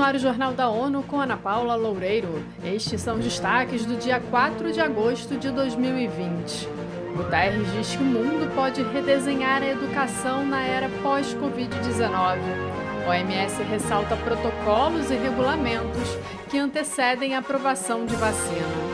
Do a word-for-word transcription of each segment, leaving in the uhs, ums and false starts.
ar o Jornal da ONU com Ana Paula Loureiro. Estes são os destaques do dia quatro de agosto de dois mil e vinte. Guterres diz que o mundo pode redesenhar a educação na era pós-covid dezenove. O O M S ressalta protocolos e regulamentos que antecedem a aprovação de vacina.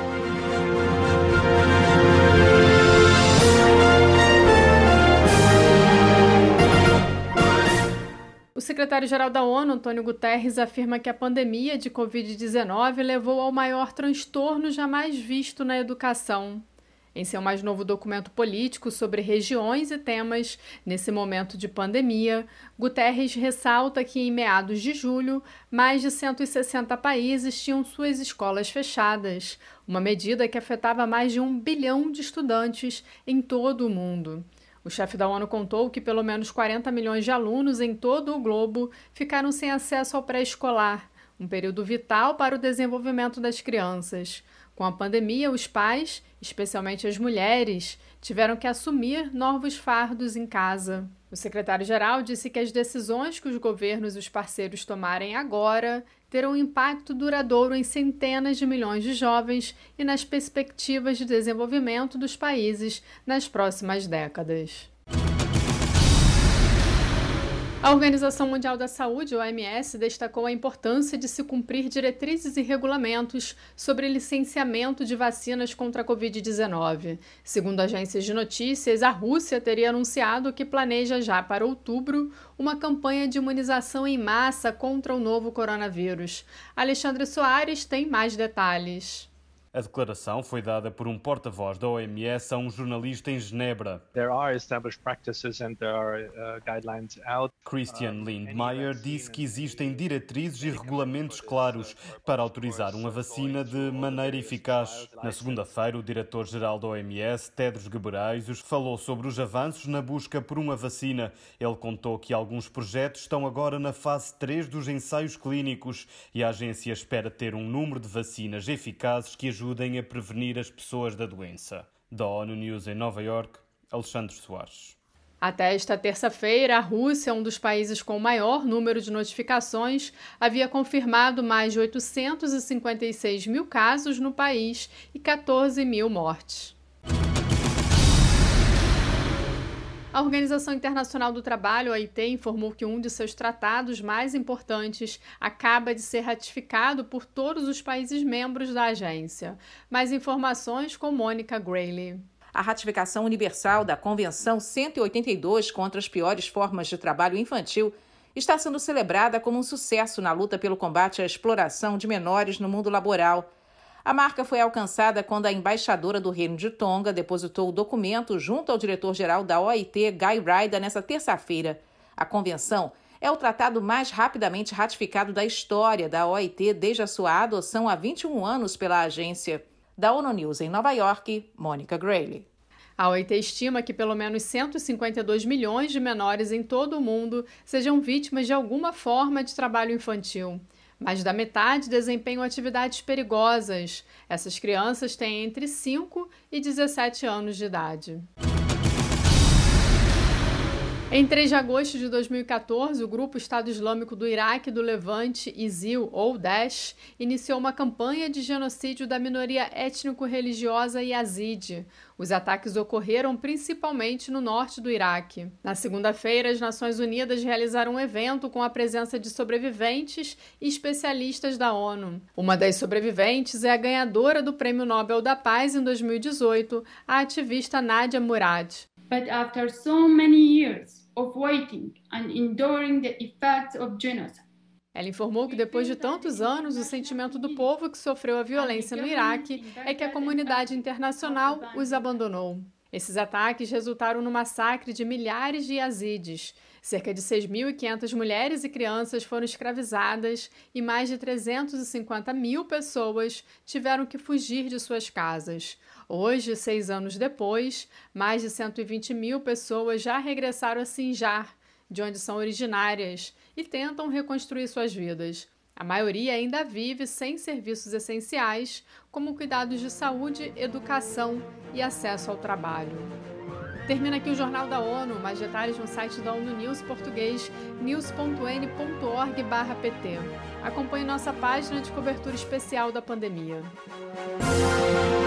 O secretário-geral da ONU, Antônio Guterres, afirma que a pandemia de covid dezenove levou ao maior transtorno jamais visto na educação. Em seu mais novo documento político sobre regiões e temas nesse momento de pandemia, Guterres ressalta que, em meados de julho, mais de cento e sessenta países tinham suas escolas fechadas, uma medida que afetava mais de um bilhão de estudantes em todo o mundo. O chefe da ONU contou que pelo menos quarenta milhões de alunos em todo o globo ficaram sem acesso ao pré-escolar, um período vital para o desenvolvimento das crianças. Com a pandemia, os pais, especialmente as mulheres, tiveram que assumir novos fardos em casa. O secretário-geral disse que as decisões que os governos e os parceiros tomarem agora terão um impacto duradouro em centenas de milhões de jovens e nas perspectivas de desenvolvimento dos países nas próximas décadas. A Organização Mundial da Saúde, O M S, destacou a importância de se cumprir diretrizes e regulamentos sobre licenciamento de vacinas contra a covid dezenove. Segundo agências de notícias, a Rússia teria anunciado que planeja já para outubro uma campanha de imunização em massa contra o novo coronavírus. Alexandre Soares tem mais detalhes. A declaração foi dada por um porta-voz da O M S a um jornalista em Genebra. There are established practices and there are uh, guidelines out. Christian Lindmeier disse que existem diretrizes e regulamentos claros para autorizar uma vacina de maneira eficaz. Na segunda-feira, o diretor-geral da O M S, Tedros Ghebreyesus, falou sobre os avanços na busca por uma vacina. Ele contou que alguns projetos estão agora na fase três dos ensaios clínicos e a agência espera ter um número de vacinas eficazes que ajudem a prevenir as pessoas da doença. Da ONU News em Nova York, Alexandre Soares. Até esta terça-feira, a Rússia, um dos países com o maior número de notificações, havia confirmado mais de oitocentos e cinquenta e seis mil casos no país e quatorze mil mortes. A Organização Internacional do Trabalho, a O I T, informou que um de seus tratados mais importantes acaba de ser ratificado por todos os países membros da agência. Mais informações com Mônica Grayley. A ratificação universal da Convenção cento e oitenta e dois contra as piores formas de trabalho infantil está sendo celebrada como um sucesso na luta pelo combate à exploração de menores no mundo laboral. A marca foi alcançada quando a embaixadora do Reino de Tonga depositou o documento junto ao diretor-geral da O I T, Guy Ryder, nesta terça-feira. A convenção é o tratado mais rapidamente ratificado da história da O I T desde a sua adoção há vinte e um anos pela agência. Da ONU News em Nova York, Mônica Grayley. A O I T estima que pelo menos cento e cinquenta e dois milhões de menores em todo o mundo sejam vítimas de alguma forma de trabalho infantil. Mais da metade desempenham atividades perigosas. Essas crianças têm entre cinco e dezessete anos de idade. Em três de agosto de dois mil e quatorze, o Grupo Estado Islâmico do Iraque e do Levante, I S I L, ou Daesh, iniciou uma campanha de genocídio da minoria étnico-religiosa Yazidi. Os ataques ocorreram principalmente no norte do Iraque. Na segunda-feira, as Nações Unidas realizaram um evento com a presença de sobreviventes e especialistas da ONU. Uma das sobreviventes é a ganhadora do Prêmio Nobel da Paz em dois mil e dezoito, a ativista Nadia Murad. But after so many years of waiting and enduring the effects of genocide. Ela informou que depois de tantos anos, o sentimento do povo que sofreu a violência no Iraque é que a comunidade internacional os abandonou. Esses ataques resultaram no massacre de milhares de yazidis. Cerca de seis mil e quinhentas mulheres e crianças foram escravizadas e mais de trezentas e cinquenta mil pessoas tiveram que fugir de suas casas. Hoje, seis anos depois, mais de cento e vinte mil pessoas já regressaram a Sinjar, de onde são originárias, e tentam reconstruir suas vidas. A maioria ainda vive sem serviços essenciais, como cuidados de saúde, educação e acesso ao trabalho. Termina aqui o Jornal da ONU. Mais detalhes no site da ONU News português, news ponto n ponto org barra p t. Acompanhe nossa página de cobertura especial da pandemia.